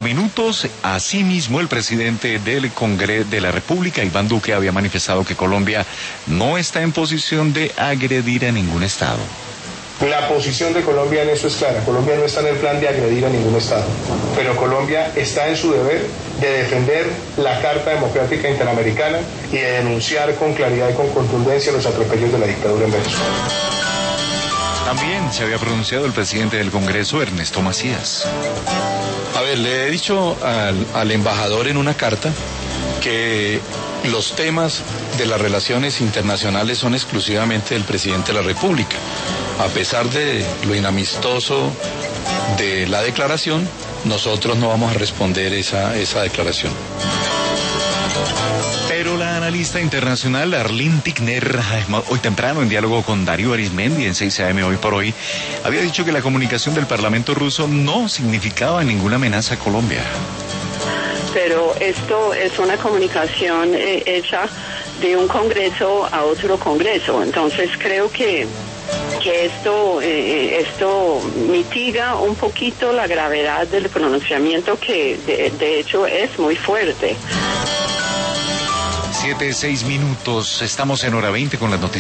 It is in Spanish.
Minutos, asimismo, el presidente del Congreso de la República, Iván Duque, había manifestado que Colombia no está en posición de agredir a ningún Estado. La posición de Colombia en eso es clara. Colombia no está en el plan de agredir a ningún Estado, pero Colombia está en su deber de defender la Carta Democrática Interamericana y de denunciar con claridad y con contundencia los atropellos de la dictadura en Venezuela. También se había pronunciado el presidente del Congreso, Ernesto Macías. A ver, le he dicho al embajador en una carta que los temas de las relaciones internacionales son exclusivamente del presidente de la República. A pesar de lo inamistoso de la declaración, nosotros no vamos a responder esa declaración. Pero la analista internacional Arlene Tigner, hoy temprano en diálogo con Darío Arizmendi en 6 AM Hoy por Hoy, había dicho que la comunicación del Parlamento ruso no significaba ninguna amenaza a Colombia. Pero esto es una comunicación hecha de un congreso a otro congreso, entonces creo que esto mitiga un poquito la gravedad del pronunciamiento que de hecho es muy fuerte. 7:06, estamos en hora 20 con las noticias.